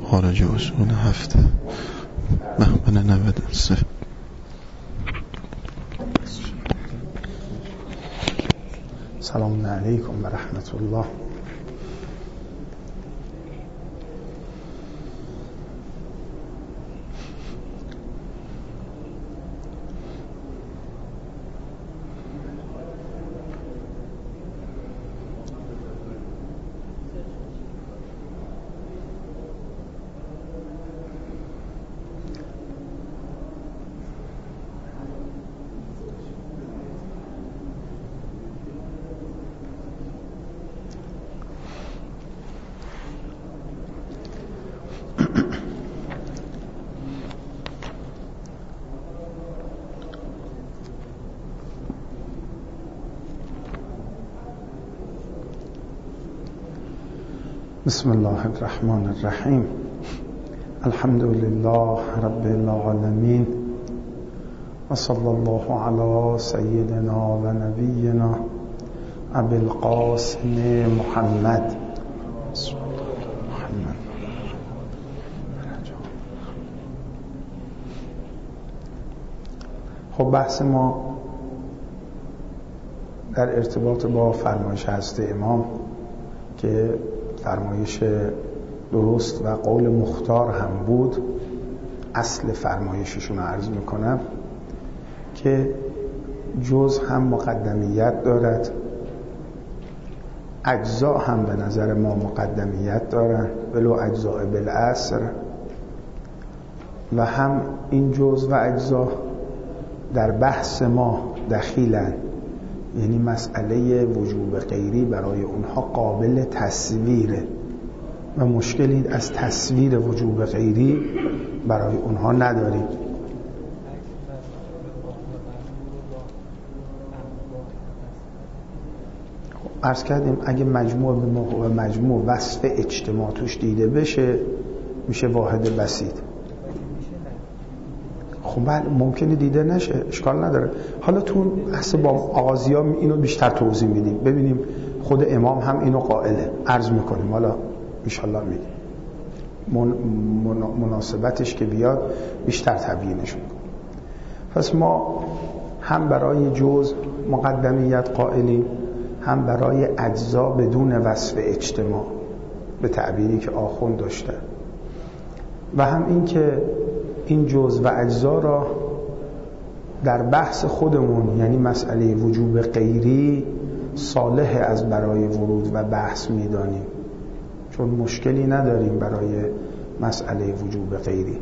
خارج اصول هفته محمل 93. سلام علیکم و رحمت الله. بسم الله الرحمن الرحیم. الحمد لله رب العالمین و صلی الله علی سیدنا و نبینا ابی القاسم محمد. خب بحث ما در ارتباط با فرمایش حضرت امام که فرمایش درست و قول مختار هم بود، اصل فرمایششون رو عرض میکنم که جز هم مقدمیت دارد، اجزا هم به نظر ما مقدمیت دارن ولو اجزاء بالعصر، و هم این جز و اجزا در بحث ما دخیلن، یعنی مسئله وجوب غیری برای اونها قابل تصویره و مشکلی از تصویر وجوب غیری برای اونها نداریم. عرض کردیم اگه مجموع به مجموع وصف اجتماع توش دیده بشه میشه واحد بسیط. خب بله ممکنه دیده نشه، اشکال نداره. حالا تو بحث با آغازیا اینو بیشتر توضیح میدیم، ببینیم خود امام هم اینو قائله، عرض میکنیم، حالا انشالله میگیم مناسبتش که بیاد بیشتر تبیینش میکنیم. پس ما هم برای جزء مقدمیت قائلیم، هم برای اجزا بدون وصف اجتماع به تعبیری که آخوند داشته، و هم این که این جزء و اجزا را در بحث خودمون یعنی مسئله وجوب غیری صالح از برای ورود و بحث میدانیم، چون مشکلی نداریم برای مسئله وجوب غیری.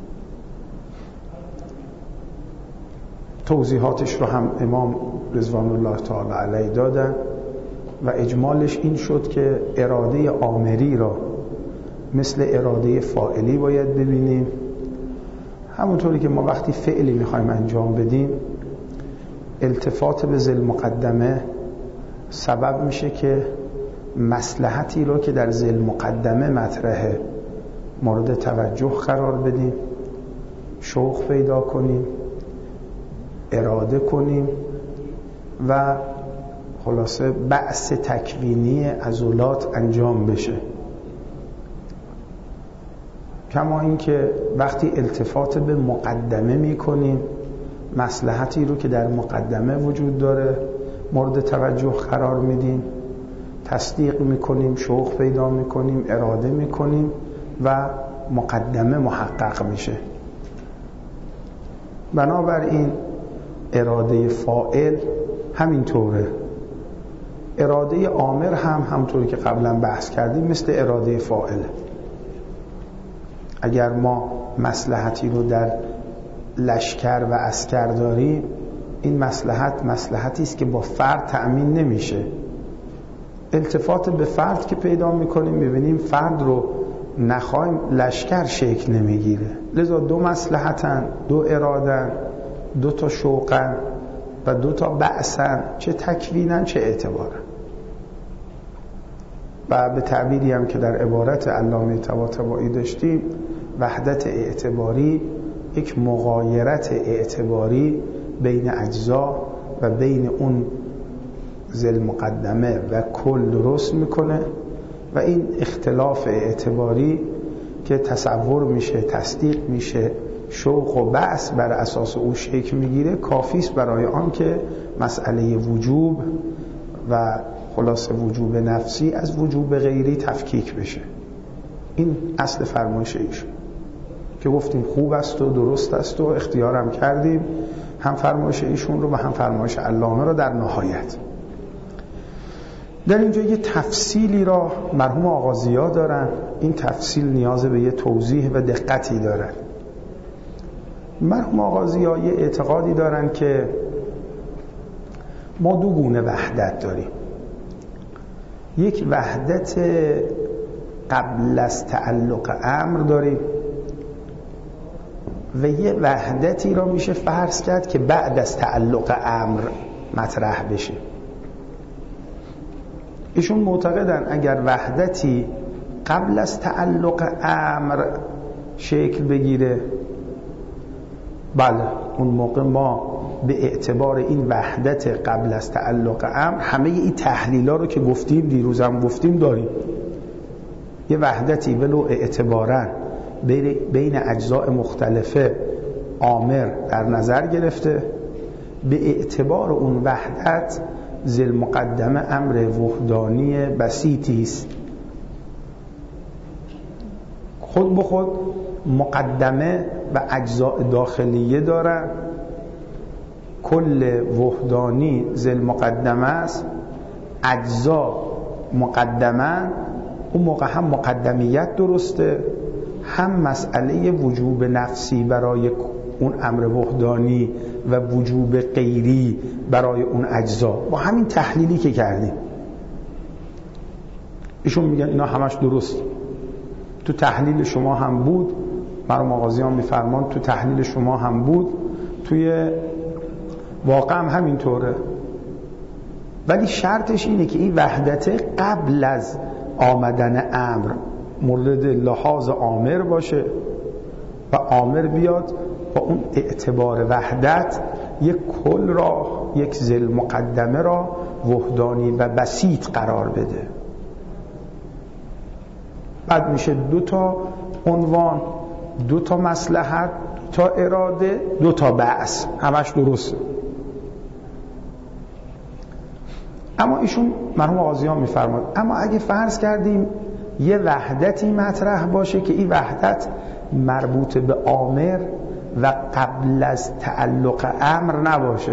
توضیحاتش رو هم امام رضوان الله تعالی علیه دادن و اجمالش این شد که اراده آمری را مثل اراده فاعلی باید ببینیم. همونطوری که ما وقتی فعلی میخوایم انجام بدیم، التفات به ذیل مقدمه سبب میشه که مصلحتی رو که در ذیل مقدمه مطرحه مورد توجه قرار بدیم، شوق پیدا کنیم، اراده کنیم و خلاصه بعث تکوینی عضلات انجام بشه. کما این که وقتی التفات به مقدمه میکنیم، مصلحتی رو که در مقدمه وجود داره مورد توجه قرار میدیم، تصدیق میکنیم، شوق پیدا میکنیم، اراده میکنیم و مقدمه محقق میشه. بنابراین اراده فاعل همینطوره. اراده آمر هم همطوری که قبلا بحث کردیم مثل اراده فاعل. اگر ما مصلحتی رو در لشکر و عسکر داریم، این مصلحتی است که با فرد تأمین نمیشه. التفات به فرد که پیدا میکنیم میبینیم فرد رو نخوایم لشکر شکل نمیگیره. لذا دو مصلحتن، دو ارادن، دو تا شوقن و دو تا بعثن، چه تکوینن چه اعتبارن. و به تعبیری هم که در عبارت علامه طباطبایی داشتیم، وحدت اعتباری یک مغایرت اعتباری بین اجزا و بین اون ذیل مقدمه و کل درست میکنه، و این اختلاف اعتباری که تصور میشه، تصدیق میشه، شوق و بحث بر اساس او شکل میگیره، کافی است برای آن که مسئله وجوب و خلاص وجوب نفسی از وجوب غیری تفکیک بشه. این اصل فرمایش ایشون که گفتیم خوب است و درست است و اختیارم کردیم، هم فرمایش ایشون رو و هم فرمایش علامه رو در نهایت. در اینجا یه تفصیلی را مرحوم آغازی‌ها دارن، این تفصیل نیاز به یه توضیح و دقتی دارن. مرحوم آغازی‌ها یه اعتقادی دارن که ما دو گونه وحدت داریم. یک وحدت قبل از تعلق امر داریم و یه وحدتی را میشه فرض کرد که بعد از تعلق امر مطرح بشه. ایشون معتقدن اگر وحدتی قبل از تعلق امر شکل بگیره، بله اون موقع ما به اعتبار این وحدت قبل از تعلق امر همه این تحلیل‌ها رو که گفتیم، دیروزم گفتیم، داریم. یه وحدتی ولو اعتباراً بین اجزاء مختلفه آمر در نظر گرفته، به اعتبار اون وحدت ذل مقدمه امر وحدانی بسیطی است. خود به خود مقدمه و اجزاء داخلیه دارن. کل وحدانی ذل مقدمه است، اجزا مقدمه. اون موقع هم مقدمیت درسته، هم مسئله وجوب نفسی برای اون امر وحدانی و وجوب غیری برای اون اجزا، با همین تحلیلی که کردیم. ایشون میگن اینا همش درست، تو تحلیل شما هم بود، مرحوم آغازیان میفرمان تو تحلیل شما هم بود، توی واقع هم همینطوره. ولی شرطش اینه که این وحدت قبل از آمدن امر مورد لحاظ آمر باشه و آمر بیاد با اون اعتبار وحدت یک کل را، یک ذل مقدمه را وحدانی و بسیط قرار بده. بعد میشه دو تا عنوان، دو تا مصلحت، دو تا اراده، دو تا بعث، همش درسته. اما ایشون مرحوم آغازیان میفرماد اما اگه فرض کردیم یه وحدتی مطرح باشه که این وحدت مربوط به آمر و قبل از تعلق امر نباشه،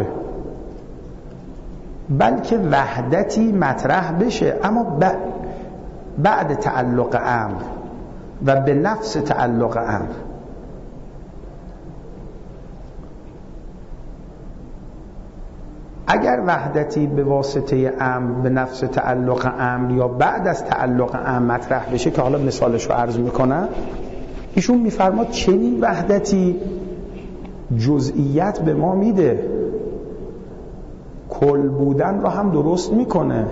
بلکه وحدتی مطرح بشه اما بعد تعلق امر و به نفس تعلق امر. اگر وحدتی به واسطه امر به نفس تعلق امر یا بعد از تعلق امر مطرح بشه که حالا مثالش رو عرض میکنم، ایشون میفرماد چنین وحدتی جزئیت به ما میده، کل بودن را هم درست میکنه،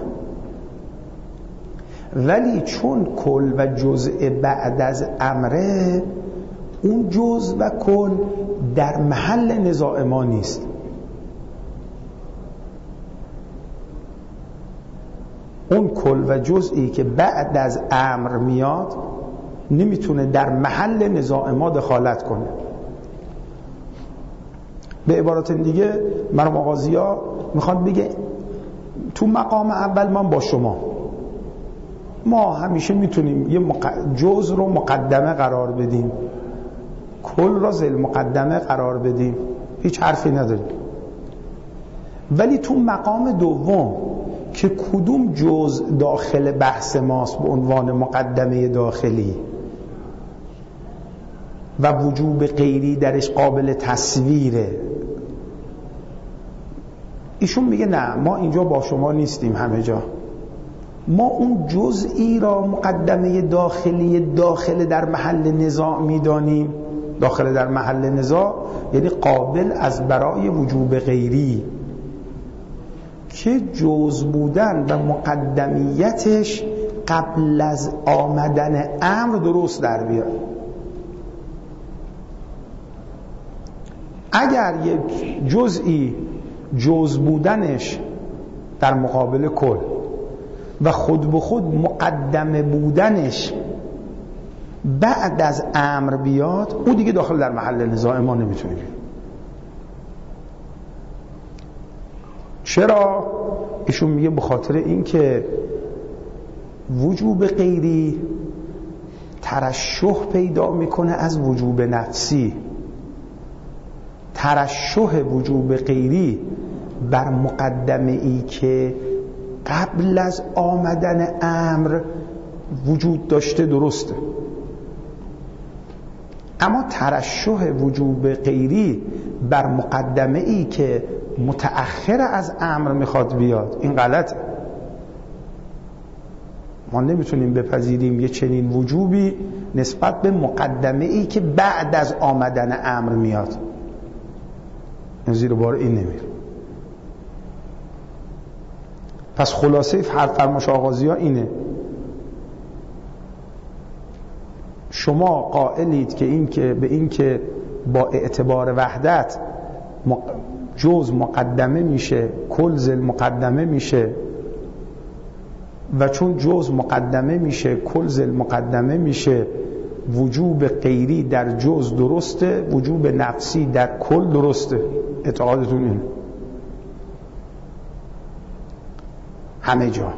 ولی چون کل و جزء بعد از امره، اون جزء و کل در محل نزاع ما نیست. اون کل و جزئی که بعد از امر میاد نمیتونه در محل نزاع ما دخالت کنه. به عبارت دیگه مرحوم آغازی‌ها میخواد بگه تو مقام اول من با شما، ما همیشه میتونیم یه جزء رو مقدمه قرار بدیم، کل را ذل مقدمه قرار بدیم، هیچ حرفی نداریم. ولی تو مقام دوم که کدوم جزء داخل بحث ماست به عنوان مقدمه داخلی و وجوب غیری درش قابل تصویره، ایشون میگه نه، ما اینجا با شما نیستیم همه جا، ما اون جزئی را مقدمه داخلی داخل در محل نزاع میدانیم. داخل در محل نزاع یعنی قابل از برای وجوب غیری که جز بودن و مقدمیتش قبل از آمدن امر درست در بیاد. اگر یک جزئی جز بودنش در مقابل کل و خود به خود مقدمه بودنش بعد از امر بیاد، او دیگه داخل در محل نزاع ما نمیتونه بیاد. چرا؟ ایشون میگه به خاطر این که وجوب غیری ترشح پیدا میکنه از وجوب نفسی. ترشح وجوب غیری بر مقدمه ای که قبل از آمدن امر وجود داشته درسته، اما ترشح وجوب غیری بر مقدمه ای که متأخر از امر میخواد بیاد، این غلطه. ما نمیتونیم بپذیریم یه چنین وجوبی نسبت به مقدمه ای که بعد از آمدن امر میاد. زیر بار این نمیره. پس خلاصه فرمایش آغازی ها اینه: شما قائلید که به این که با اعتبار وحدت جز مقدمه میشه، کل ذل مقدمه میشه، و چون جز مقدمه میشه کل ذل مقدمه میشه، وجوب غیری در جز درسته، وجوب نفسی در کل درسته. اعتقادتون این؟ همه جا.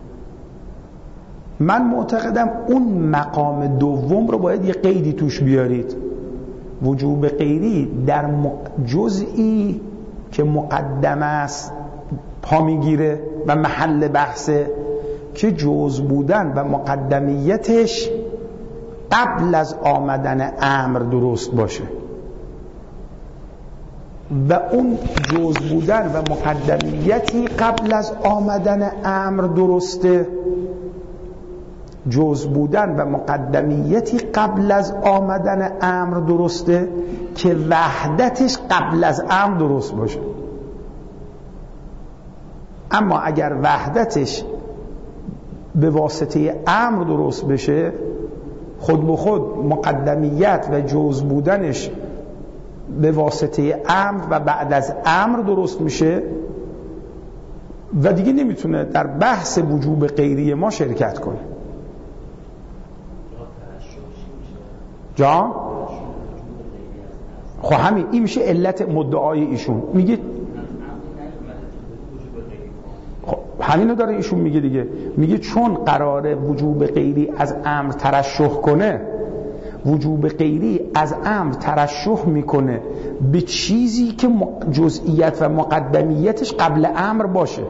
من معتقدم اون مقام دوم رو باید یه قیدی توش بیارید. وجوب غیری در جزئی که مقدمه است پا میگیره و محل بحثه، که جز بودن و مقدمیتش قبل از آمدن امر درست باشه، و اون جز بودن و مقدمیتی قبل از آمدن امر درسته. جز بودن و مقدمیتی قبل از آمدن امر درسته که وحدتش قبل از امر درست باشه. اما اگر وحدتش به واسطه امر درست بشه، خود به خود مقدمیت و جز بودنش به واسطه امر و بعد از امر درست میشه و دیگه نمیتونه در بحث وجوب غیری ما شرکت کنه. جان؟ خب همین این میشه علت مدعای ایشون. میگه خب همینو داره ایشون میگه دیگه. میگه چون قراره وجوب غیری از امر ترشح کنه، وجوب غیری از امر ترشح میکنه به چیزی که جزئیت و مقدمیتش قبل امر باشه.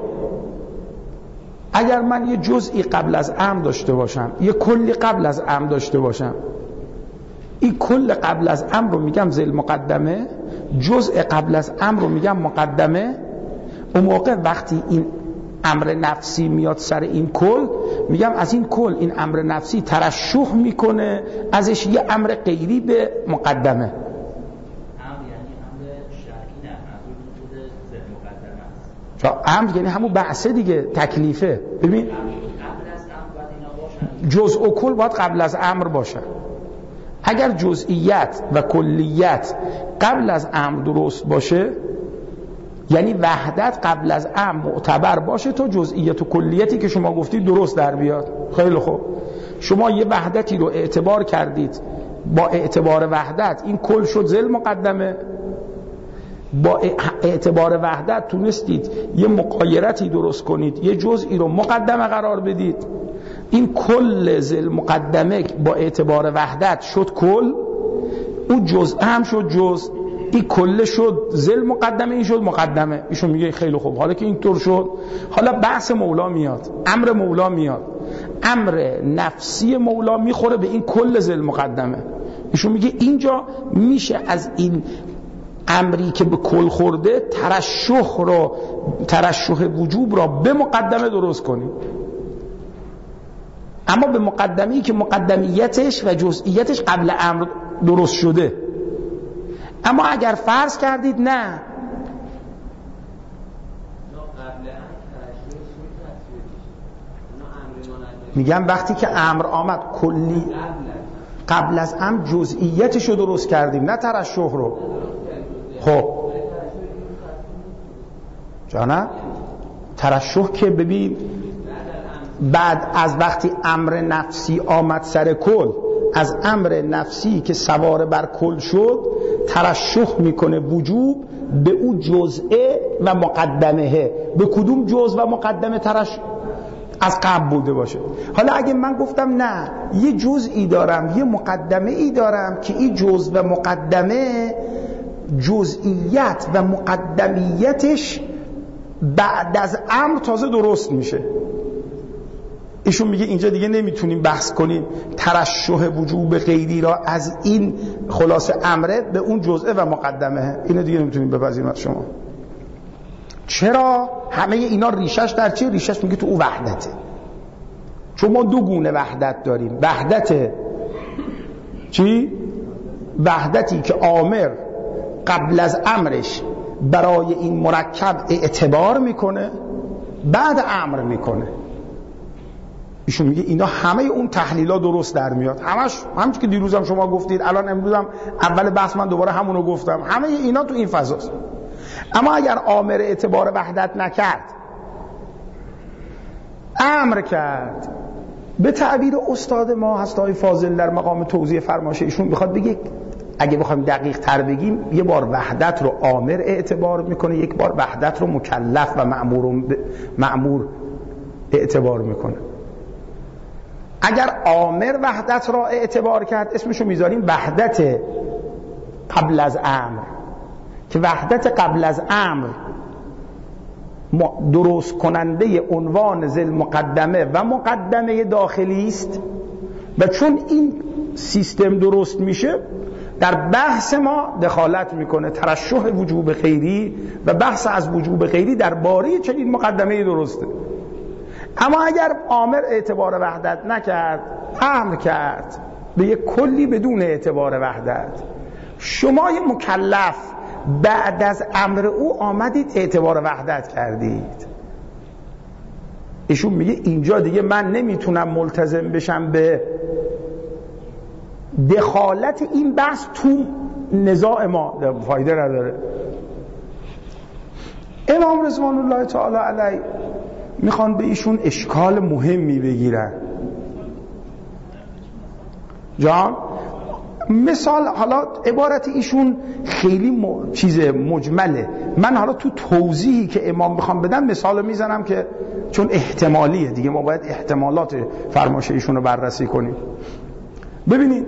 اگر من یه جزئی قبل از امر داشته باشم، یه کلی قبل از امر داشته باشم، این کل قبل از امر رو میگم ذل مقدمه، جزء قبل از امر رو میگم مقدمه. اون موقع وقتی این امر نفسی میاد سر این کل، میگم از این کل این امر نفسی ترشح میکنه ازش یه امر غیری به مقدمه. امر یعنی امر شرعی، نه منظور خود ذل مقدمه است. امر یعنی همون بعثه دیگه، تکلیفه. ببین قبل از امر باید اینا باشن، جزء و کل باید قبل از امر باشه. اگر جزئیت و کلیت قبل از امر درست باشه، یعنی وحدت قبل از امر معتبر باشه تا جزئیت و کلیتی که شما گفتید درست در بیاد. خیلی خوب، شما یه وحدتی رو اعتبار کردید، با اعتبار وحدت این کل شد ذل مقدمه، با اعتبار وحدت تونستید یه مقایرتی درست کنید، یه جزئی رو مقدمه قرار بدید، این کل ذل مقدمه با اعتبار وحدت شد کل، اون جزء هم شد جزء، این کل شد ذل مقدمه، این شد مقدمه. ایشون میگه خیلی خوب، حالا که اینطور شد، حالا بحث مولا میاد، امر مولا میاد، امر نفسی مولا میخوره به این کل ذل مقدمه. ایشون میگه اینجا میشه از این امری که به کل خورده ترشح وجوب را به مقدمه درست کنیم، اما به مقدمی که مقدمیتش و جزئیتش قبل امر درست شده. اما اگر فرض کردید نه، میگم وقتی که امر آمد کلی قبل از امر جزئیتش رو درست کردیم، نه ترشح رو. خب جانم ترشح که ببین بعد از وقتی امر نفسی آمد سر کل، از امر نفسی که سوار بر کل شد ترشح میکنه وجوب به او جزئه و مقدمه. به کدوم جزء و مقدمه ترشح؟ از قبل بوده باشه. حالا اگه من گفتم نه یه جزئی دارم یه مقدمه ای دارم که این جزء و مقدمه جزئیت و مقدمیتش بعد از امر تازه درست میشه، ایشون میگه اینجا دیگه نمیتونیم بحث کنیم ترشح وجوب غیری را از این خلاصه امره به اون جزئه و مقدمه، اینو دیگه نمیتونیم بپذیریم از شما. چرا؟ همه اینا ریشش در چیه؟ ریشش میگه تو او وحدته. چون ما دو گونه وحدت داریم، وحدت چی؟ وحدتی که آمر قبل از امرش برای این مرکب اعتبار میکنه بعد امر میکنه. ایشون میگه اینا همه اون تحلیلا درست در میاد، همش که دیروزم شما گفتید، الان امروزم اول بحث من دوباره همونو گفتم، همه اینا تو این فضاست. اما اگر آمر اعتبار وحدت نکرد امر کرد، به تعبیر استاد ما هست آقای فاضل در مقام توضیح فرمایش ایشون میخواد بگه اگه بخوایم دقیق تر بگیم یه بار وحدت رو آمر اعتبار میکنه، یک بار وحدت رو مکلف و مأمور اعتبار میکنه. اگر آمر وحدت را اعتبار کرد اسمشو میذاریم وحدت قبل از امر، که وحدت قبل از امر درست کننده عنوان ذل مقدمه و مقدمه داخلی است و چون این سیستم درست میشه در بحث ما دخالت میکنه، ترشح وجوب غیری و بحث از وجوب غیری در باره چنین مقدمه درسته. اما اگر آمر اعتبار وحدت نکرد امر کرد به یک کلی بدون اعتبار وحدت، شما یه مکلف بعد از امر او آمدید اعتبار وحدت کردید، ایشون میگه اینجا دیگه من نمیتونم ملتزم بشم به دخالت این بحث تو نزاع ما، فایده نداره. امام رضوان الله تعالی علیه میخوان به ایشون اشکال مهمی بگیرن. جان مثال، حالا عبارت ایشون خیلی چیز مجمله، من حالا تو توضیحی که امام میخوام بدم مثال میزنم که چون احتمالیه دیگه، ما باید احتمالات فرمایش ایشون رو بررسی کنیم. ببینید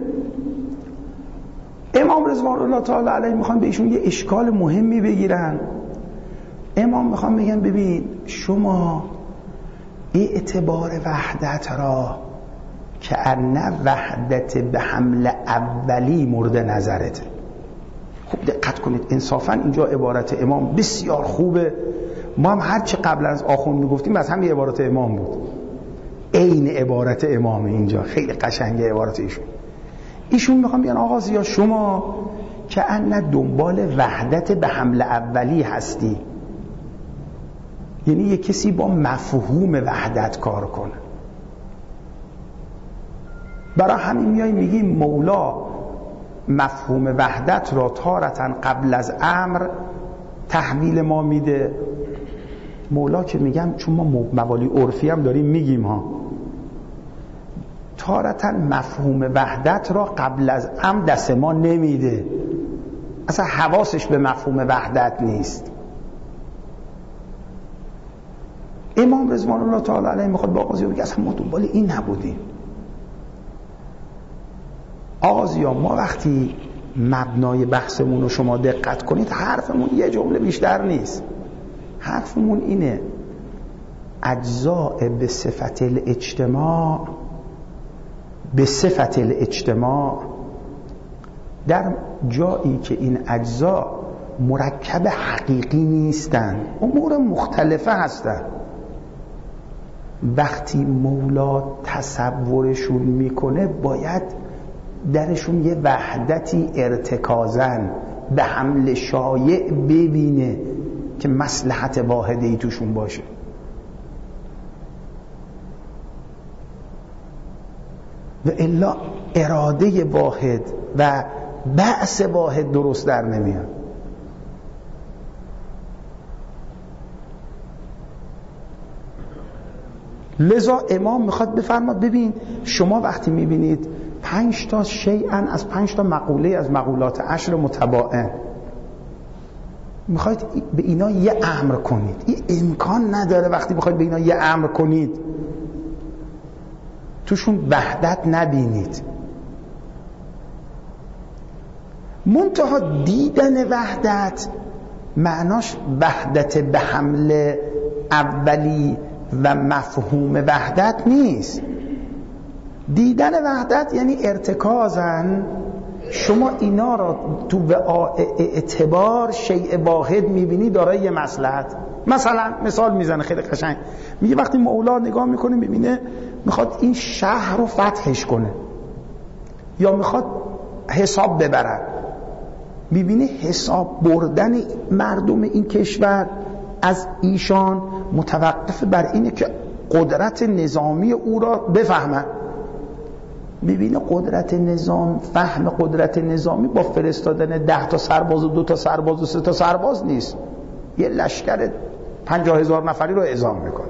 امام رضوان الله تعالی علیه میخوان به ایشون یه اشکال مهمی بگیرن. امام میخوان بگن ببین شما اعتبار وحدت را که ان وحدت به حمل اولی مورد نظرته. خوب دقت کنید، انصافا اینجا عبارت امام بسیار خوبه. ما هم هرچی قبل از آخوند میگفتیم از همین عبارت امام بود، عین عبارت امام. اینجا خیلی قشنگه عبارت ایشون میخوام بیان آقا زیا شما که ان دنبال وحدت به حمل اولی هستی، یعنی یک کسی با مفهوم وحدت کار کنه. برای همین میای میگی مولا مفهوم وحدت را تارتاً قبل از امر تحویل ما میده. مولا که میگم چون ما موالی عرفی هم داریم میگیم ها، تارتاً مفهوم وحدت را قبل از امر دست ما نمیده، اصلا حواسش به مفهوم وحدت نیست. امام رضوان الله تعالی علیه میخواد با آغازی بگه اصلا ما دنبال این نبودیم. آغازیا ما وقتی مبنای بحثمون رو شما دقت کنید حرفمون یه جمله بیشتر نیست، حرفمون اینه اجزاء به صفت الاجتماع در جایی که این اجزا مرکب حقیقی نیستن، امور مختلفه هستن، وقتی مولا تصورشون میکنه باید درشون یه وحدتی ارتکازن به حمل شایع ببینه که مصلحت واحدی توشون باشه. و الا اراده واحد و بعث واحد درست در نمیاد. لذا امام میخواد بفرماد ببین شما وقتی میبینید 5 تا شیئن از 5 تا مقوله از مقولات 10 متباین، میخواید به اینا یه امر کنید. این امکان نداره وقتی میخواید به اینا یه امر کنید توشون وحدت نبینید. منتها دیدن وحدت معناش وحدت به حمل اولی و مفهوم وحدت نیست. دیدن وحدت یعنی ارتکازن شما اینا را تو اعتبار شیء واحد میبینی دارای یه مصلحت. مثلا مثال میزنه خیلی قشنگ، میگه وقتی مولا نگاه میکنه میبینه میخواد این شهر رو فتحش کنه یا میخواد حساب ببرن، میبینه حساب بردن مردم این کشور از ایشان متوقف بر اینه که قدرت نظامی او را بفهمن. میبینه قدرت نظام، فهم قدرت نظامی با فرستادن 10 تا سرباز و 2 تا سرباز و 3 تا سرباز نیست، یه لشکر 50,000 نفری رو اعزام میکنه.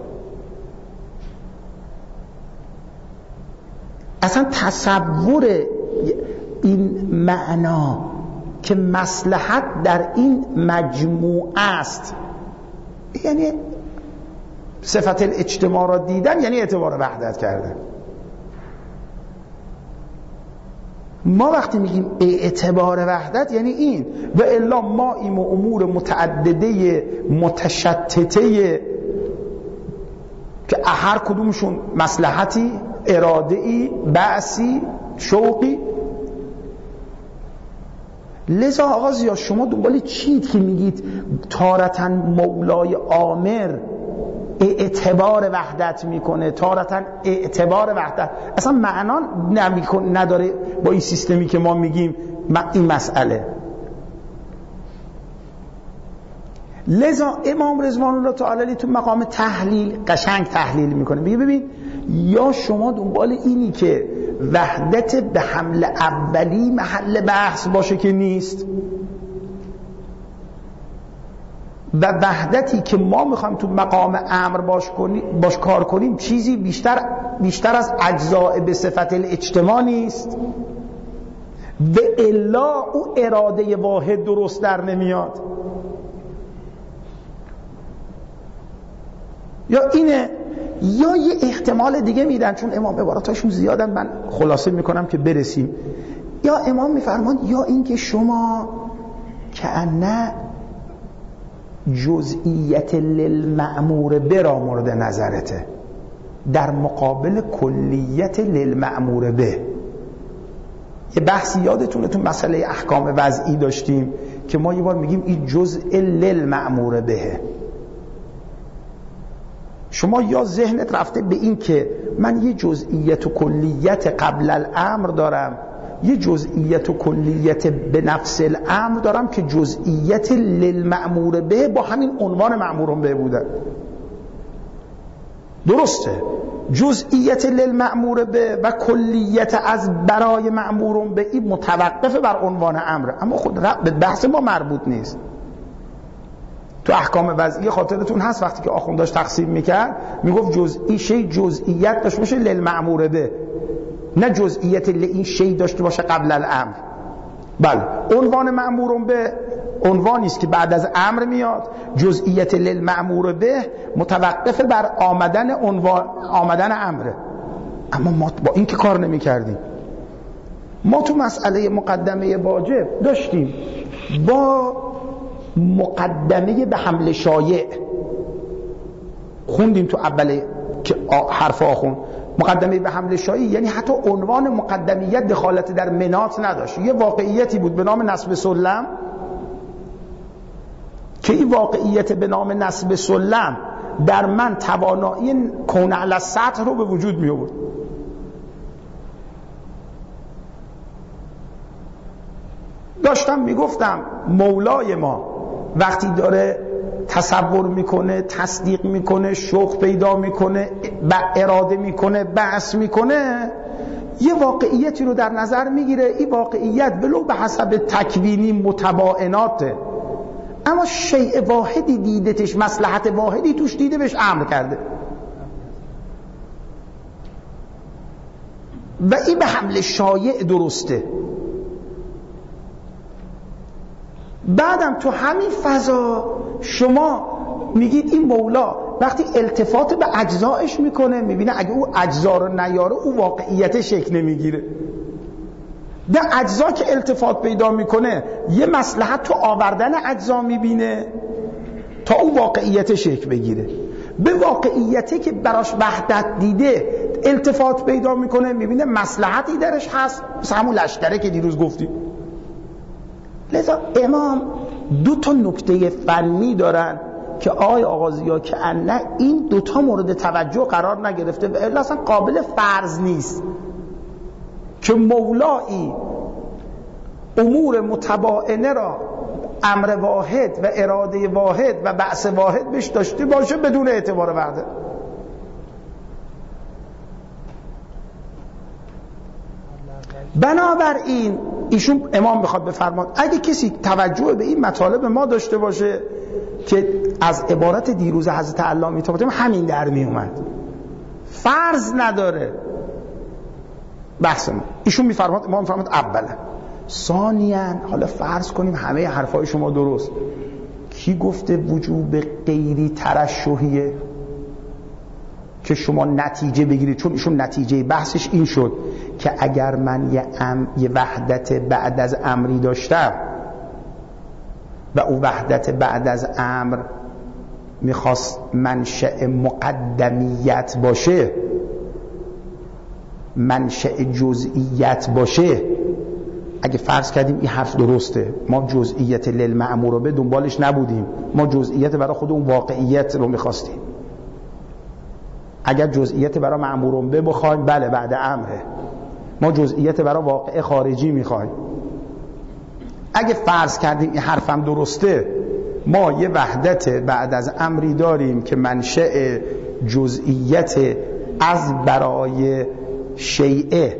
اصلا تصور این معنا که مصلحت در این مجموعه است، یعنی صفت الاجتماع را دیدن، یعنی اعتبار وحدت کردن. ما وقتی میگیم اعتبار وحدت یعنی این، و الا ما این امور متعدده متشتته که هر کدومشون مصلحتی، اراده‌ای، بعثی، شوقی. لذا آقا زیا شما دنبال چید که میگید تارتاً مولای آمر اعتبار وحدت میکنه، تارتاً اعتبار وحدت اصلا معنا نداره با این سیستمی که ما میگیم این مسئله. لذا امام رضوان الله تعالی تو مقام تحلیل قشنگ تحلیل میکنه، میگه ببین یا شما دنبال اینی که وحدت به حمل اولی محل بحث باشه که نیست، و وحدتی که ما میخوایم تو مقام امر باش کار کنیم چیزی بیشتر از اجزاء به صفت الاجتماع نیست، و الا او اراده واحد درست در نمیاد. یا اینه، یا یه احتمال دیگه میدن، چون امام عباراتاشون زیادن من خلاصه میکنم که برسیم. یا امام میفرمان یا این که شما کأنه جزئیت للمأمور به را مورد نظرته در مقابل کلیت للمأمور به. یه بحثی یادتونه تو مسئله احکام وضعی داشتیم که ما یه بار میگیم این جزء للمأمور به. شما یا ذهنت رفته به این که من یه جزئیت و کلیت قبل الامر دارم، یه جزئیت و کلیت به نفس الامر دارم که جزئیت للمأمور به با همین عنوان مأمور به بودن. درسته، جزئیت للمأمور به و کلیت از برای مأمور به این متوقف بر عنوان امر، اما خود به بحث ما مربوط نیست. تو احکام وضعی خاطرتون هست وقتی که آخوند داشت تقسیم میکرد میگفت جزئی شی جزئیت داشته باشه للمأمور به، نه جزئیت این شی داشته باشه قبل الامر. بله، عنوان مأمور به عنوانی است که بعد از امر میاد، جزئیت للمأمور به متوقف بر آمدن امره. اما ما با این که کار نمی کردیم. ما تو مسئله مقدمه واجب داشتیم با مقدمه به حمل شایع خوندیم تو اوله که حرف آخون مقدمه به حمل شایع، یعنی حتی عنوان مقدمیت دخالت در منات نداشت. یه واقعیتی بود به نام نسب سلم که این واقعیت به نام نسب سلم در من توانایی کون علی السطح رو به وجود می آورد. داشتم میگفتم مولای ما وقتی داره تصور میکنه، تصدیق میکنه، شوق پیدا میکنه، اراده میکنه، بعث میکنه، یه واقعیتی رو در نظر میگیره. این واقعیت ولو به حسب تکوینی متبایناته، اما شیء واحدی دیدتش، مصلحت واحدی توش دیده، بهش امر کرده. و این به حمل شایع درسته. بعدم تو همین فضا شما میگید این مولا وقتی التفات به اجزایش میکنه میبینه اگه او اجزا رو نیاره او واقعیت شکل نمیگیره. به اجزا که التفات پیدا میکنه یه مصلحت تو آوردن اجزا میبینه تا او واقعیت شکل بگیره. به واقعیتی که براش وحدت دیده التفات پیدا میکنه میبینه مصلحتی درش هست، مثل همون لشکره که دیروز گفتیم. لذا امام دو تا نکته فنی دارن که آقای آغازیا که نه این دوتا مورد توجه قرار نگرفته و اصلا قابل فرض نیست که مولایی امور متباینه را امر واحد و اراده واحد و بعث واحد بهش داشته باشه بدون اعتبار وحده. بنابراین ایشون امام میخواد بفرماد اگه کسی توجه به این مطالب ما داشته باشه که از عبارت دیروز حضرت علامه طباطبایی همین در می اومد، فرض نداره بحث ما. ایشون میفرماد امام میفرماد اولا ثانیاً حالا فرض کنیم همه حرفای شما درست، کی گفته وجوب غیری ترشحیه که شما نتیجه بگیرید؟ چون ایشون نتیجه بحثش این شد که اگر من یه وحدت بعد از امری داشتم و او وحدت بعد از امر میخواست منشأ مقدمیت باشه، منشأ جزئیت باشه، اگه فرض کردیم این حرف درسته، ما جزئیت للمأمور به دنبالش نبودیم، ما جزئیت برای خود اون واقعیت رو میخواستیم. اگر جزئیت برای مأمور به بخوایم بله بعد امره، ما جزئیت برای واقع خارجی میخوایم. اگه فرض کردیم این حرفم درسته، ما یه وحدت بعد از امری داریم که منشأ جزئیت از برای شیعه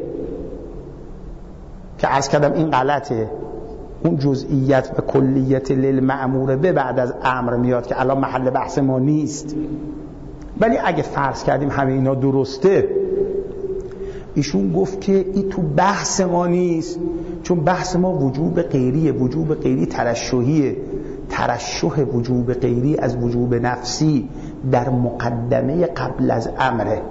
که عرض کردم این غلطه، اون جزئیت و کلیت للمأمور به بعد از امر میاد که الان محل بحث ما نیست. ولی اگه فرض کردیم همه اینا درسته، ایشون گفت که این تو بحث ما نیست، چون بحث ما وجوب غیریه، وجوب غیری ترشحیه، ترشح وجوب غیری از وجوب نفسی در مقدمه قبل از امره.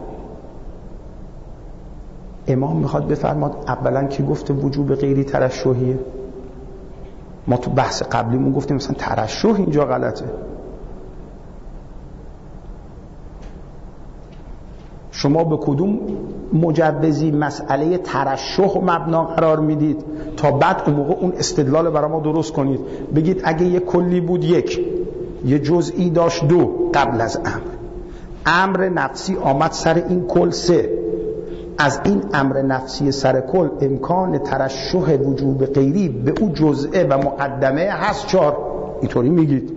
امام میخواد بفرماد اولا کی گفته وجوب غیری ترشحیه؟ ما تو بحث قبلیمون گفتیم مثلا ترشح اینجا غلطه. شما به کدوم مجوزی مسئله ترشح مبنا قرار میدید تا بعد اون موقع اون استدلال برای ما درست کنید، بگید اگه یه کلی بود یک، یه جزئی داشت دو قبل از امر نفسی آمد سر این کل سه، از این امر نفسی سر کل امکان ترشح وجوب غیری به او جزئه و مقدمه هست چهار. اینطوری میگید.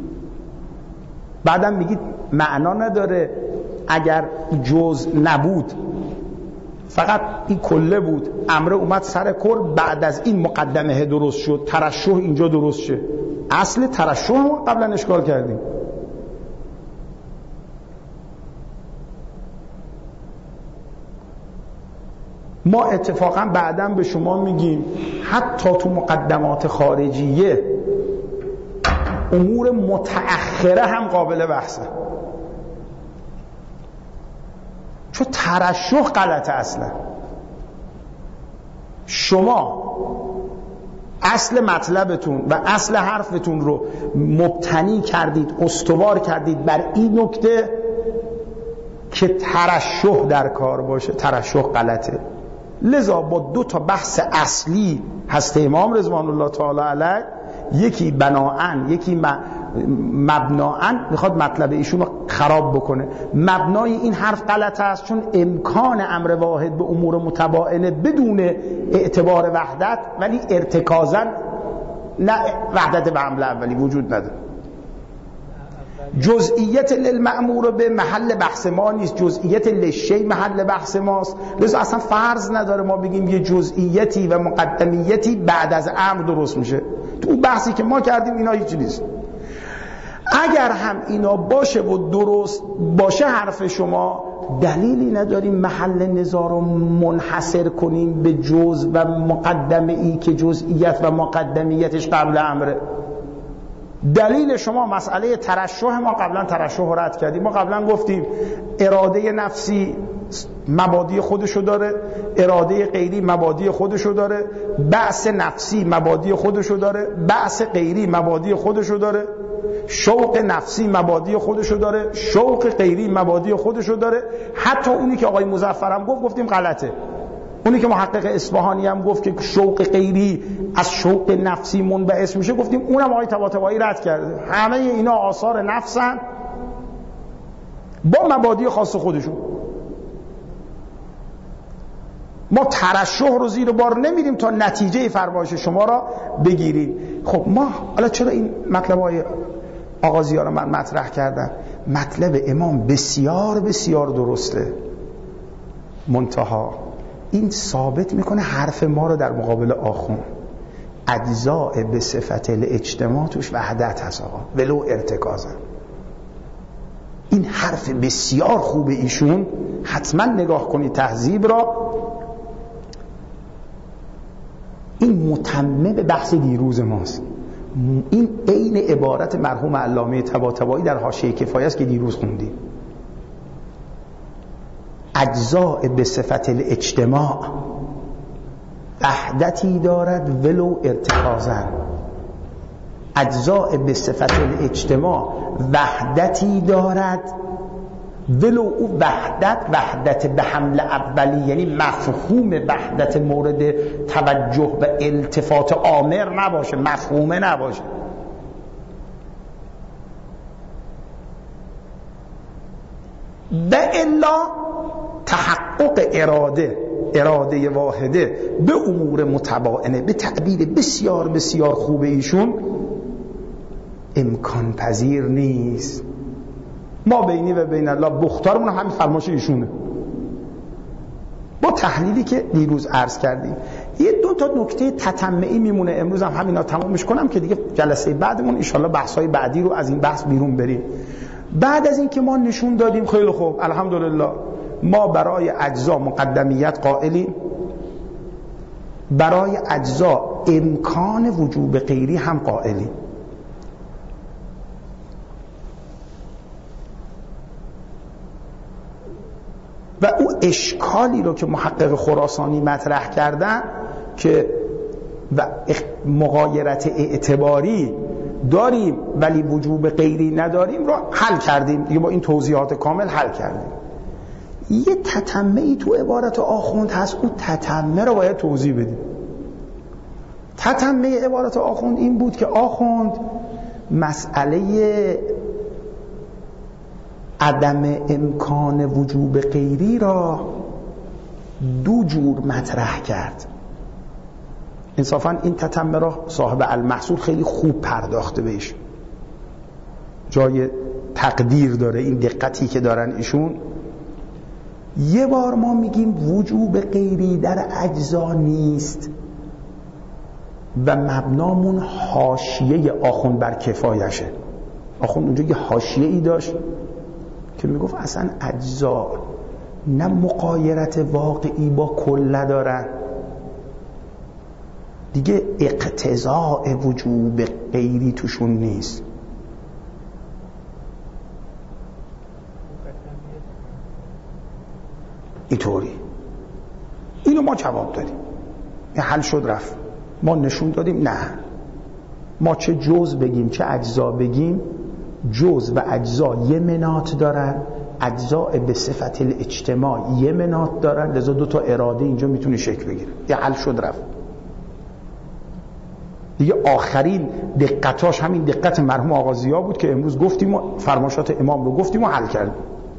بعدم میگید معنا نداره اگر جزء نبود، فقط این کله بود، امر اومد سر کل، بعد از این مقدمه درست شد، ترشح اینجا درست شد. اصل ترشح ما قبلا اشکال کردیم. ما اتفاقا بعداً به شما میگیم حتی تو مقدمات خارجیه امور متأخره هم قابل بحثه، چون ترشح غلطه. اصلا شما اصل مطلبتون و اصل حرفتون رو مبتنی کردید، استوار کردید بر این نکته که ترشح در کار باشه. ترشح غلطه. لذا با دو تا بحث اصلی هست امام رضوان الله تعالی علیه، یکی بناءن یکی مبناءن، میخواد مطلب ایشون رو خراب بکنه. مبنای این حرف غلط است چون امکان امر واحد به امور متباینه بدون اعتبار وحدت، ولی ارتکازا نه وحدت به حمل اولی وجود نداره. جزئیت للمأمور به محل بحث ما نیست، جزئیت للشیء محل بحث ماست. لذا اصلا فرض نداره ما بگیم یه جزئیتی و مقدمیتی بعد از امر درست میشه. تو بحثی که ما کردیم اینا هیچ نیست. اگر هم اینا باشه و درست باشه حرف شما، دلیلی نداریم محل نزاع رو منحصر کنیم به جزء و مقدمه ای که جزئیت و مقدمیتش قبل امره. دلیل شما مسئله ترشح، ما قبلا ترشح رو رد کردیم. ما قبلا گفتیم اراده نفسی مبادی خودشو داره، اراده غیری مبادی خودشو داره، بعث نفسی مبادی خودشو داره، بعث غیری مبادی خودشو داره، شوق نفسی مبادی خودشو داره، شوق غیری مبادی خودشو داره. حتی اونی که آقای مظفر هم گفتیم غلطه. اونی که محقق اصفهانی هم گفت که شوق غیری از شوق نفسی منبعث میشه، گفتیم اونم آقای طباطبایی رد کرده. همه اینا آثار نفسن با مبادی خاص خودشون. ما ترشح رو زیر بار نمیریم تا نتیجه فرمایش شما را بگیریم. خب ما حالا چرا این مطلب های آغازی‌ها رو من مطرح کردم؟ مطلب امام بسیار بسیار درسته، منتها این ثابت میکنه حرف ما رو در مقابل آخوند. اجزاء به صفت الاجتماع توش وحدت هست آقا، ولو ارتکازن. این حرف بسیار خوب ایشون، حتما نگاه کنید تهذیب را. این متمم به بحث دیروز ماست. این عین عبارت مرحوم علامه طباطبایی در حاشیه کفایه است که دیروز خوندیم. اجزاء به صفت الاجتماع وحدتی دارد ولو ارتکازن. اجزاء به صفت الاجتماع وحدتی دارد ولو او وحدت به حمل اولی، یعنی مفهوم وحدت مورد توجه و التفات آمر نباشه، مفهومه نباشه. و الا تحقق اراده واحده به امور متباینه، به تعبیر بسیار بسیار خوب ایشون، امکان پذیر نیست. ما بینی و بین الله بختارمون همین فرمایش ایشونه، با تحلیلی که دیروز عرض کردیم. یه دو تا نکته تتمعی میمونه، امروز هم همینا تمامش کنم که دیگه جلسه بعدمون ان شاءالله بحث‌های بعدی رو از این بحث بیرون بریم. بعد از این که ما نشون دادیم خیلی خوب الحمدلله ما برای اجزا مقدمیت قائلیم، برای اجزا امکان وجوب غیری هم قائلیم. و او اشکالی رو که محقق خراسانی مطرح کردن که و مغایرت اعتباری داریم ولی وجوب غیری نداریم رو حل کردیم دیگه، با این توضیحات کامل حل کردیم. یه تتمه‌ای تو عبارت آخوند هست، اون تتمه رو باید توضیح بدیم. تتمه عبارت آخوند این بود که آخوند مسئله عدم امکان وجوب غیری را دو جور مطرح کرد. انصافا این تتمه را صاحب المحصول خیلی خوب پرداخته بهش، جای تقدیر داره این دقتی که دارن ایشون. یه بار ما میگیم وجوب غیری در اجزا نیست و مبنامون حاشیه آخوند بر کفایشه. آخوند اونجا یه حاشیه‌ای داشت که میگفت اصلا اجزا نه مقایرت واقعی با کل ندارن، دیگه اقتضاء وجوب غیری توشون نیست. اینطوری اینو ما جواب دادیم، این حل شد رفت. ما نشون دادیم نه، ما چه جز بگیم چه اجزا بگیم، جز و اجزا یه مناط دارن، اجزا به صفت الاجتماع یه مناط دارن، لذا دو تا اراده اینجا میتونه شکل بگیره. یه حل شد رفت دیگه. آخرین دقتاش همین دقت مرحوم آغازی‌ها بود که امروز گفتیم و فرمایشات امام رو گفتیم و حل کردیم.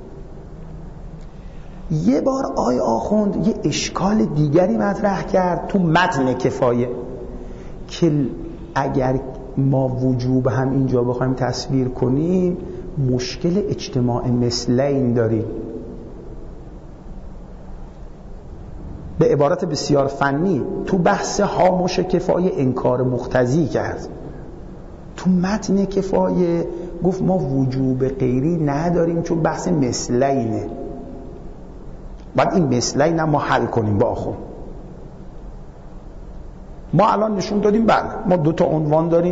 یه بار آقای آخوند یه اشکال دیگری مطرح کرد تو متن کفایه که اگر ما وجوب هم اینجا بخوایم تصویر کنیم مشکل اجتماع مثلین داریم. به عبارت بسیار فنی تو بحث هامش کفایه انکار مقتضی کرد. تو متن کفایه گفت ما وجوب غیری نداریم چون بحث مثلینه. بعد این مثلین ما حل کنیم با آخوند. ما الان نشون دادیم بله ما 2 تا عنوان داریم،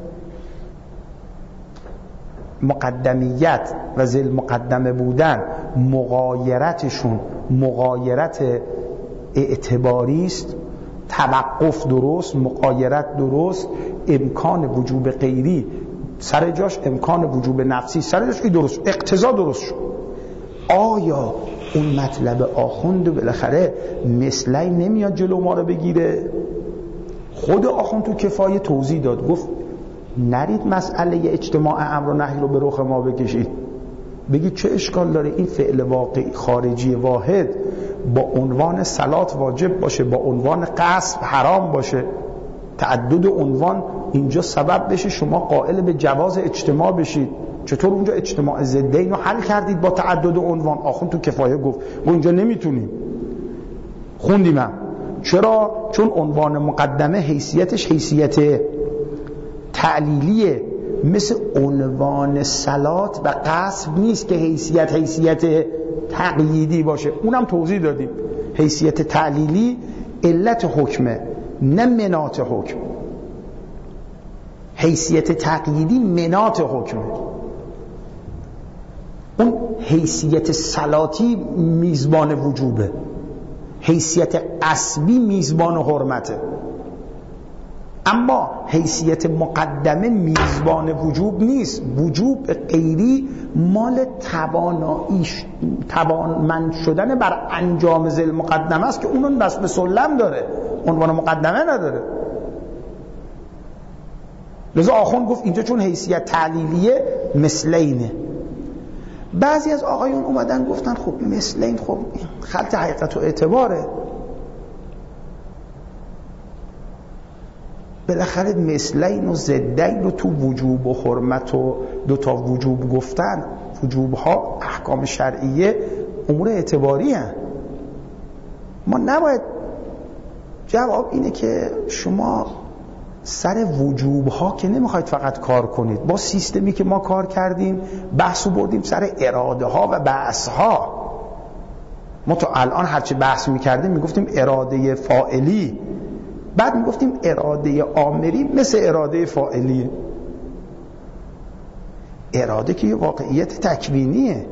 مقدمیت و ذل مقدمه بودن مغایرتشون مغایرت اعتباری است، توقف درست، مغایرت درست، امکان وجوب غیری سر جاش، امکان وجوب نفسی سر جاش، این درست، اقتضا درست شد. آیا اون مطلب آخوند بالاخره مثلین نمیاد جلو ما رو بگیره؟ خود آخوند تو کفایه توضیح داد، گفت نرید مسئله اجتماع امر و نهی رو به رخ ما بکشید، بگید چه اشکال داره این فعل واقعی خارجی واحد با عنوان صلات واجب باشه، با عنوان قصد حرام باشه، تعدد عنوان اینجا سبب بشه شما قائل به جواز اجتماع بشید. چطور اونجا اجتماع ضدین رو حل کردید با تعدد عنوان؟ آخوند تو کفایه گفت اونجا نمیتونیم. خوندیم هم. چرا؟ چون عنوان مقدمه حیثیتش حیثیت تعلیلیه، مثل عنوان صلات و قصد نیست که حیثیت تقییدی باشه. اونم توضیح دادیم، حیثیت تعلیلی علت حکمه نه منات حکم، حیثیت تقییدی منات حکمه. اون حیثیت صلاتی میزبان وجوبه، حیثیت قصبی میزبان حرمته، اما حیثیت مقدمه میزبان وجوب نیست. وجوب غیری مال توانمند شدن بر انجام ذل مقدمه است که اونو دست به سلم داره، عنوان مقدمه نداره. لذا آخوند گفت اینجا چون حیثیت تعلیلیه مثلینه. بعضی از آقایون اومدن گفتن خب مثلین خب خلط حقیقت و اعتباره، بالاخره مثلین و ضدین رو تو وجوب و حرمت و 2 تا وجوب گفتن، وجوب ها احکام شرعیه امور اعتباری هست. ما نباید، جواب اینه که شما سر وجوب ها که نمیخواید فقط کار کنید، با سیستمی که ما کار کردیم بحثو بردیم سر اراده ها و بحث ها. ما تا الان هرچی بحث میکردیم میگفتیم اراده فاعلی، بعد میگفتیم اراده آمری مثل اراده فاعلیه. اراده که یه واقعیت تکوینیه،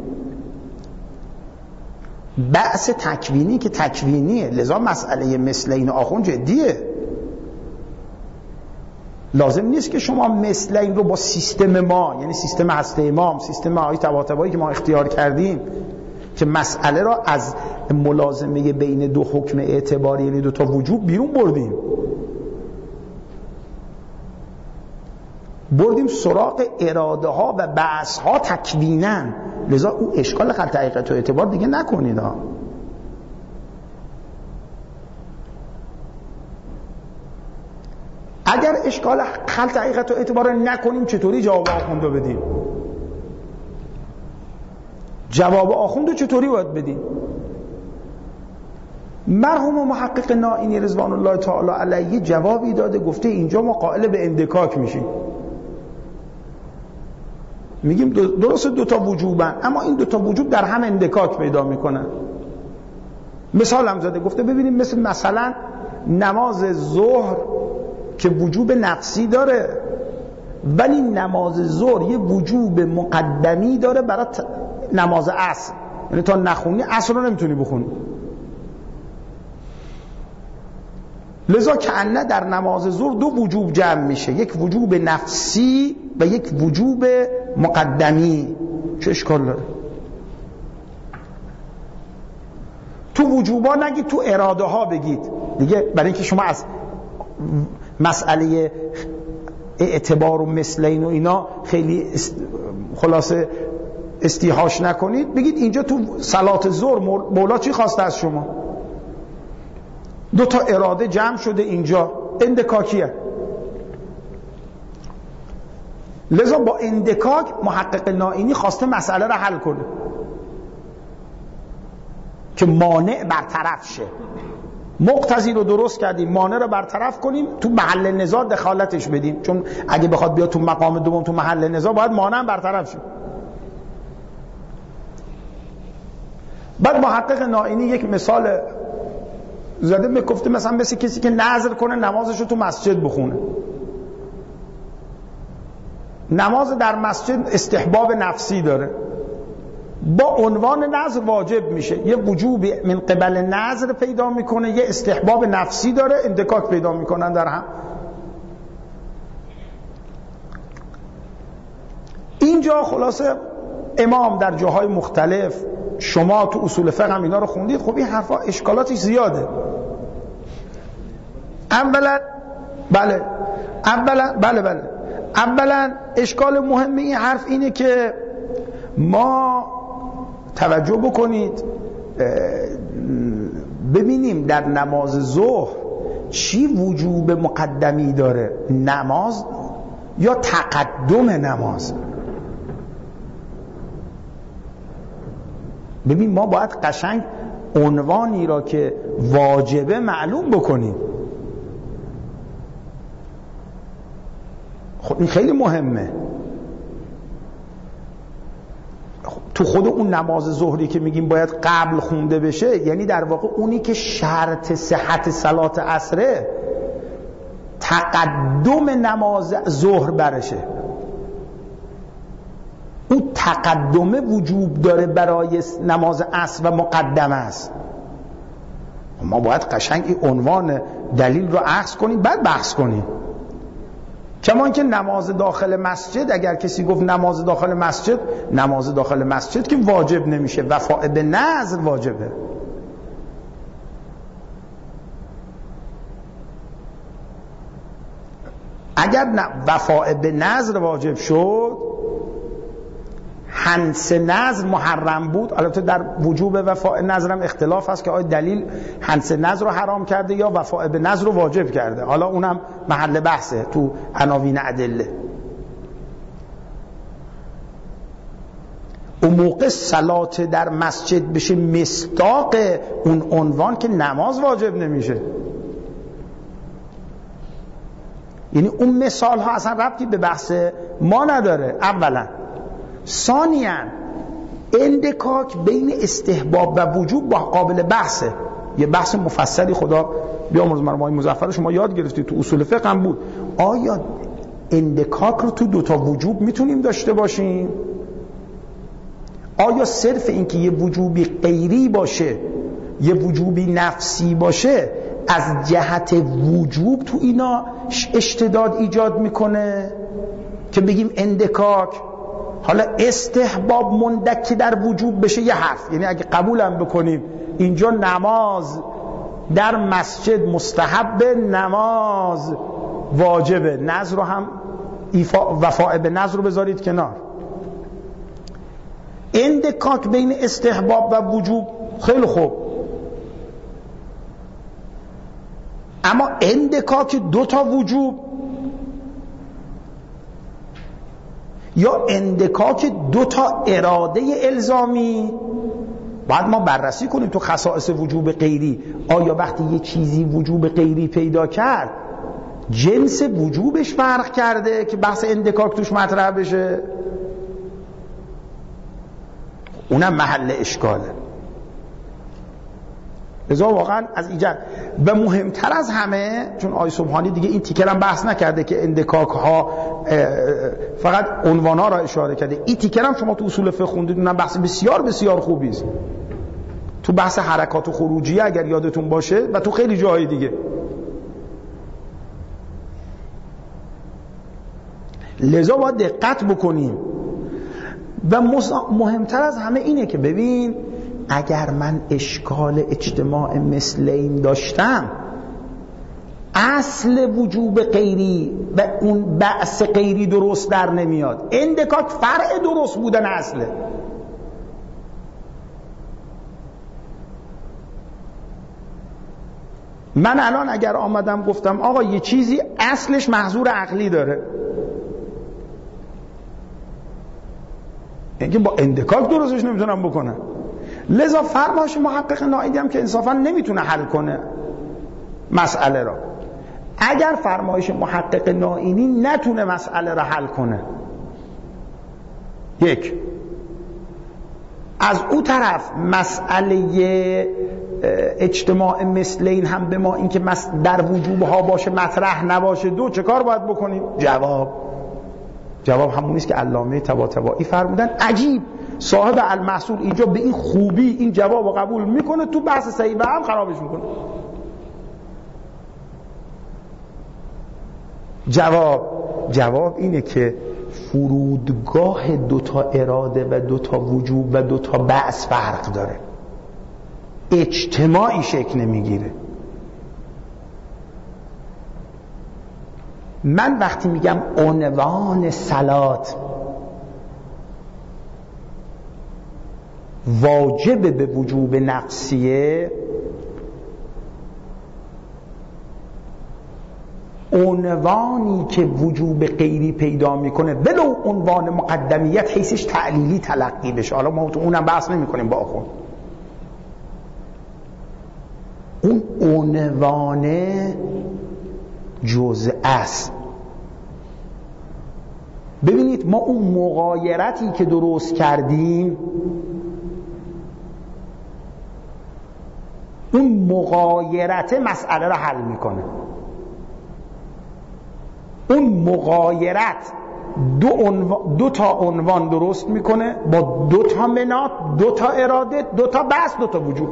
بحث تکوینی که تکوینیه، لذا مسئله مثلین آخوند جدیه. لازم نیست که شما مثلین رو با سیستم ما، یعنی سیستم هسته امام، سیستم های طباطبایی که ما اختیار کردیم که مسئله را از ملازمه بین 2 حکم اعتباری یعنی 2 تا وجوب بیرون بردیم سراغ اراده ها و بحث ها تکوینن. لذا او اشکال خلط حقیقت و اعتبار دیگه نکنید ها. اگر اشکال خلط حقیقت و اعتبار نکنیم چطوری جواب آخوند رو بدیم؟ جواب آخوند رو چطوری باید بدیم؟ مرحوم و محقق نائینی رضوان الله تعالی علیه جوابی داده، گفته اینجا ما قائل به اندکاک میشیم. میگیم درست 2 تا وجوبن، اما این 2 تا وجوب در هم اندکاک پیدا میکنن. مثال هم زده، گفته ببینیم مثلا نماز ظهر که وجوب نفسی داره، ولی نماز ظهر یه وجوب مقدمی داره برای نماز عصر، یعنی تا نخونی عصر رو نمیتونی بخونی. لذا کأنه در نماز ظهر 2 وجوب جمع میشه، یک وجوب نفسی و یک وجوب مقدمی. چه اشکال داره؟ تو وجوبا نگید، تو اراده ها بگید دیگه، برای اینکه شما از مسئله اعتبار و مثلین و اینا خیلی خلاصه استیحاش نکنید. بگید اینجا تو صلات ظهر مولا چی خواسته از شما؟ 2 تا اراده جمع شده اینجا، اندکاکیه. لذا با اندکاک محقق نائینی خواسته مسئله را حل کنه که مانع برطرف شه. مقتضی رو درست کردیم، مانع رو برطرف کنیم، تو محل نزاع دخالتش بدیم، چون اگه بخواد بیاد تو مقام دوم تو محل نزاع باید مانع برطرف شه. بعد محقق نائینی یک مثال زده، میگفته مثلا مثل کسی که نذر کنه نمازش رو تو مسجد بخونه. نماز در مسجد استحباب نفسی داره، با عنوان نذر واجب میشه، یه وجوب من قبل نذر پیدا میکنه، یه استحباب نفسی داره، اندکاک پیدا میکنن در هم. اینجا خلاصه امام در جاهای مختلف، شما تو اصول فقه هم اینا رو خوندید، خب این حرفا اشکالاتش زیاده. اولا اشکال مهم این حرف اینه که ما توجه بکنید ببینیم در نماز ظهر چی وجوب مقدمی داره، نماز یا تقدم نماز. ببین ما باید قشنگ عنوانی را که واجبه معلوم بکنیم. خب این خیلی مهمه. تو خود اون نماز ظهری که میگیم باید قبل خونده بشه، یعنی در واقع اونی که شرط صحت صلات عصره تقدم نماز ظهر برشه. اون تقدمه وجوب داره برای نماز عصر و مقدمه است. ما باید قشنگ این عنوان دلیل رو اخذ کنیم بعد بحث کنیم. کمان که نماز داخل مسجد، اگر کسی گفت نماز داخل مسجد که واجب نمیشه، وفاء به نذر واجبه. اگر وفاء به نذر واجب شد، حنث نذر محرم بود. البته در وجوب وفاء نذر هم اختلاف هست که آیا دلیل حنث نذر رو حرام کرده یا وفاء به نذر رو واجب کرده. حالا اونم محل بحثه تو عناوین ادله. اون موقع صلات در مسجد بشه مصداق اون عنوان که نماز واجب نمیشه. یعنی اون مثال ها اصلا ربطی به بحث ما نداره. اولا. ثانیاً اندکاک بین استحباب و وجوب با قابل بحثه. یه بحث مفصلی خدا بیامرز مرمای مظفر شما یاد گرفتید، تو اصول فقه هم بود. آیا اندکاک رو تو دوتا وجوب میتونیم داشته باشیم؟ آیا صرف این که یه وجوبی غیری باشه یه وجوبی نفسی باشه از جهت وجوب تو اینا اشتداد ایجاد میکنه که بگیم اندکاک؟ حالا استحباب مندکی در وجوب بشه یه حرف، یعنی اگه قبولم بکنیم اینجا نماز در مسجد مستحب، نماز واجبه، نذر رو هم وفاء به نذر رو بذارید کنار. اندکاک بین استحباب و وجوب خیلی خوب، اما اندکاک دوتا وجوب یا اندکاک دوتا اراده الزامی، باید ما بررسی کنیم تو خصائص وجوب غیری. آیا وقتی یه چیزی وجوب غیری پیدا کرد جنس وجوبش فرق کرده که بحث اندکاک توش مطرح بشه؟ اونم محل اشکاله. لذا واقعا از ایجاد و مهمتر از همه، چون آقای سبحانی دیگه این تیکر هم بحث نکرده که اندکاک ها فقط عنوان ها را اشاره کرده، این تیکر هم شما تو اصول فقه خوندید، اونم بحث بسیار بسیار خوبی است تو بحث حرکات و خروجیه اگر یادتون باشه و تو خیلی جاهای دیگه. لذا باید دقت بکنیم. و مهمتر از همه اینه که ببین اگر من اشکال اجتماع مثل این داشتم، اصل وجوب غیری و اون بعث غیری درست در نمیاد. اندکاک فرع درست بودن اصله. من الان اگر آمدم گفتم آقا یه چیزی اصلش محظور عقلی داره، اینکه با اندکاک درستش نمیتونم بکنم. لذا فرمایش محقق نائینی هم که انصافا نمیتونه حل کنه مسئله را. اگر فرمایش محقق نائینی نتونه مسئله را حل کنه، یک، از اون طرف مسئله اجتماع مثلین هم به ما اینکه در وجوب ها باشه مطرح نباشه، دو چه کار باید بکنیم؟ جواب همون نیست که علامه طباطبایی فرمودن. عجیب صاحب المحصول اینجا به این خوبی این جواب رو قبول میکنه، تو بحث صحیح و هم خرابش میکنه. جواب اینه که فرودگاه دوتا اراده و دوتا وجوب و دوتا بعث فرق داره، اجتماعی شکل نمیگیره. من وقتی میگم عنوان صلات واجب به وجوب نقصیه، عنوانی که وجوب غیری پیدا میکنه ولو عنوان مقدمیت حیثش تعلیلی تلقی بشه، حالا ما تو اونم بحث نمی کنیم با آخوند، اون عنوان جزء است. ببینید ما اون مغایرتی که درست کردیم، اون مغایرت مسئله رو حل میکنه. اون مغایرت دو تا عنوان درست میکنه با دو تا مناط، دو تا اراده، دو تا بحث، دو تا وجود.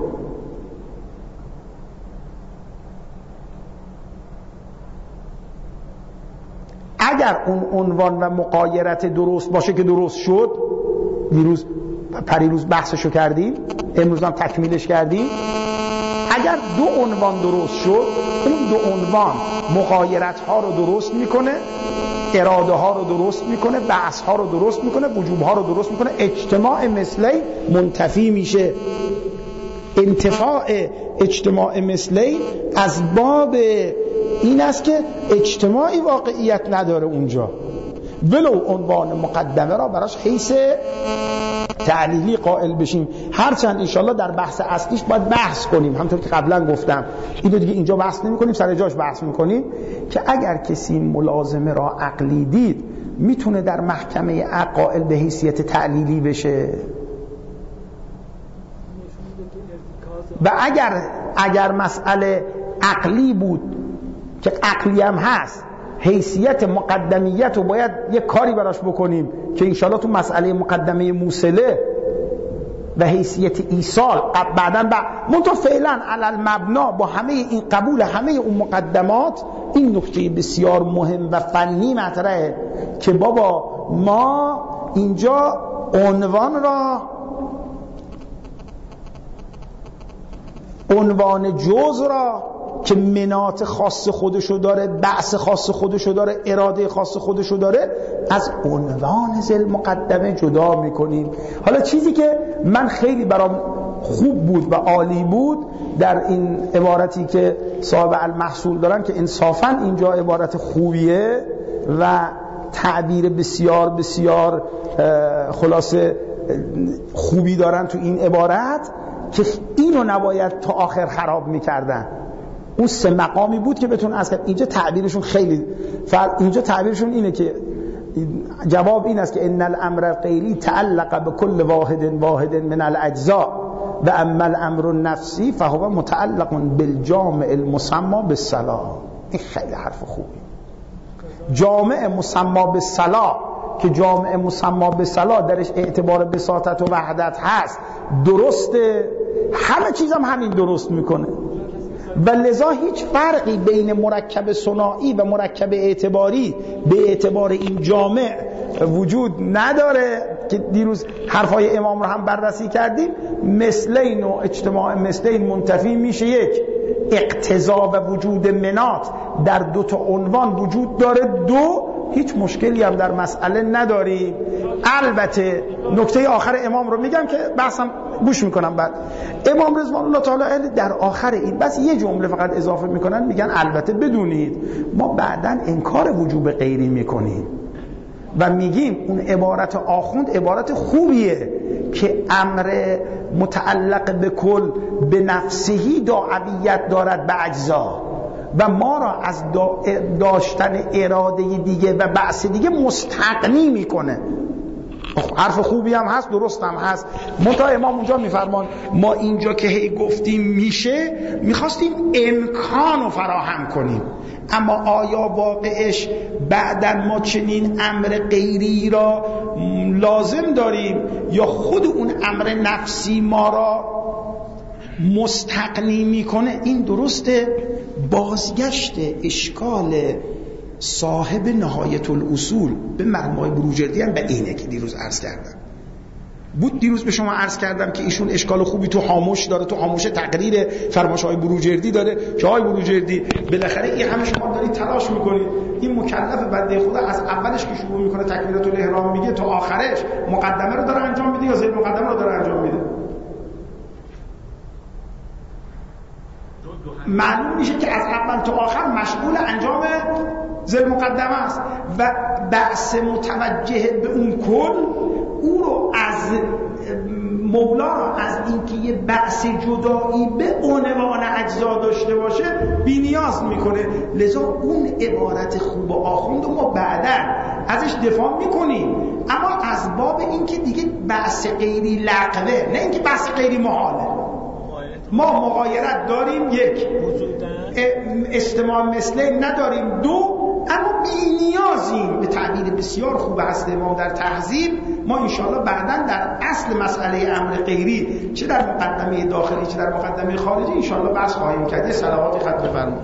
اگر اون عنوان و مغایرت درست باشه که درست شد، پریروز بحثشو کردیم، امروز هم تکمیلش کردیم، اگر دو عنوان درست شد، اون دو عنوان مغایرت ها رو درست میکنه، اراده ها رو درست میکنه، بحث ها رو درست میکنه، وجوب ها رو درست میکنه، اجتماع مثلی منتفی میشه. انتفاع اجتماع مثلی از باب این است که اجتماعی واقعیت نداره اونجا، ولو عنوان مقدمه را براش حیث تعلیلی قائل بشیم. هرچند انشالله در بحث اصلیش باید بحث کنیم، همونطور که قبلا گفتم، اینو دیگه اینجا بحث نمی کنیم، سر جاش بحث میکنیم که اگر کسی ملازمه را عقلی دید میتونه در محکمه قائل به حیثیت تعلیلی بشه. و اگر مسئله عقلی بود که عقلی هم هست، حیثیت مقدمیت رو باید یک کاری براش بکنیم که انشالله تو مسئله مقدمه موصله و حیثیت ایصال بعداً منتها فعلا علی المبنا با همه این قبول همه اون مقدمات، این نکته بسیار مهم و فنی مطرحه که بابا ما اینجا عنوان جزء را که مناط خاص خودشو داره، بعث خاص خودشو داره، اراده خاص خودشو داره، از عنوان ذل مقدمه جدا میکنیم. حالا چیزی که من خیلی برام خوب بود و عالی بود در این عبارتی که صاحب المحصول دارن، که انصافا اینجا عبارت خوبیه و تعبیر بسیار بسیار خلاصه خوبی دارن تو این عبارت، که اینو نباید تا آخر خراب میکردن. اون سه مقامی بود که بتون از اینجا تعبیرشون خیلی اینجا تعبیرشون اینه که جواب این است که ان الامر غیری تعلق بكل واحد من الاجزاء و اما الامر النفسی فهو متعلق بالجامع المسمى بالصلاة. این خیلی حرف خوبی. جامع مسمى بالصلاة که جامع مسمى بالصلاة درش اعتبار بساطت و وحدت هست، درسته، همه چیز هم همین درست میکنه و لذا هیچ فرقی بین مرکب صناعی و مرکب اعتباری به اعتبار این جامع وجود نداره که دیروز حرفای امام رو هم بررسی کردیم. مثلین و اجتماع مثلین منتفی میشه یک، اقتضا و وجود مناط در دو تا عنوان وجود داره، دو، هیچ مشکلی هم در مسئله نداری. البته نکته آخر امام رو میگم که بحثم گوش میکنم بعد. امام رضوان الله تعالی در آخر این بس یه جمله فقط اضافه میکنن، میگن البته بدونید ما بعداً انکار وجوب غیری میکنیم و میگیم اون عبارت آخوند عبارت خوبیه که امر متعلق به کل به نفسهی داعیت دارد به اجزا و ما را از داشتن اراده دیگه و بعث دیگه مستغنی میکنه. حرف خوبی هم هست، درست هم هست. منتها امام اونجا میفرمان ما اینجا که هی گفتیم میشه، میخواستیم امکان رو فراهم کنیم، اما آیا واقعش بعداً ما چنین امر غیری را لازم داریم یا خود اون امر نفسی ما را مستغنی میکنه؟ این درسته. بازگشت اشکال صاحب نهایت الاصول به مرحوم بروجردی هم به اینه که دیروز عرض کردم. دیروز به شما عرض کردم که ایشون اشکال خوبی تو حامش داره، تو حامش تقریر فرمایش‌های بروجردی داره که آقای بروجردی بالاخره این همه شما دارید تلاش میکنید، این مکلف بنده خدا از اولش که شروع میکنه تکبیرات الاحرام میگه تا آخرش مقدمه رو داره انجام میده یا ذیل مقدمه رو داره انجام میده؟ معلوم میشه که از اول تا آخر مشغول انجام ذیل مقدمه است و بحث متوجه به اون کل او رو از مولانا از اینکه یه بحث جدایی به عنوان اجزا داشته باشه بی نیاز میکنه. لذا اون عبارت خوب آخوند ما بعداً ازش دفاع میکنیم، اما از باب اینکه دیگه بحث غیری لغوه، نه اینکه بحث غیری محاله. ما مغایرت داریم، یک، استماع مثله نداریم، دو، اما بی نیازیم. به تعبیر بسیار خوب هست امام در تهذیب، ما انشاءالله بعداً در اصل مسئله امر غیری چه در مقدمه داخلی چه در مقدمه خارجی انشاءالله بحث خواهیم کرد. یه صلواتی خط بفرمایید.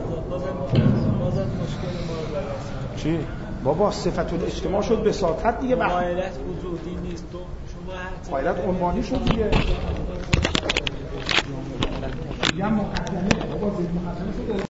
چی؟ بابا صفت الاجتماع شد بساطت دیگه، مغایرت وجودی نیست، تو شما مغایرت عنوانی شد دیگه. یا مقدمه بابا زیر مقدمه شد.